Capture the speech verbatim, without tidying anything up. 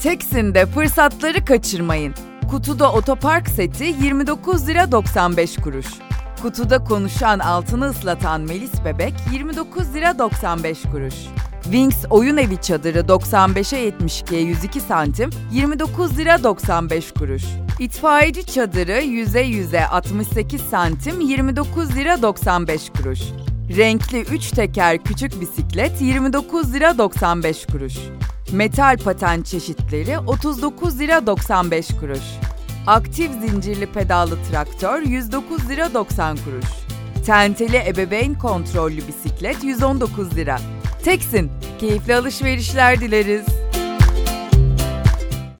Teksin'de fırsatları kaçırmayın. Kutuda otopark seti yirmi dokuz lira doksan beş kuruş. Kutuda konuşan altını ıslatan Melis bebek yirmi dokuz lira doksan beş kuruş. Wings oyun evi çadırı doksan beşe yetmiş ikiye yüz iki santim yirmi dokuz lira doksan beş kuruş. İtfaiyeci çadırı yüze yüze altmış sekiz santim yirmi dokuz lira doksan beş kuruş. Renkli üç teker küçük bisiklet yirmi dokuz lira doksan beş kuruş. Metal paten çeşitleri otuz dokuz lira doksan beş kuruş. Aktif zincirli pedallı traktör yüz dokuz lira doksan kuruş. Tenteli ebeveyn kontrollü bisiklet yüz on dokuz lira. Teksin, keyifli alışverişler dileriz.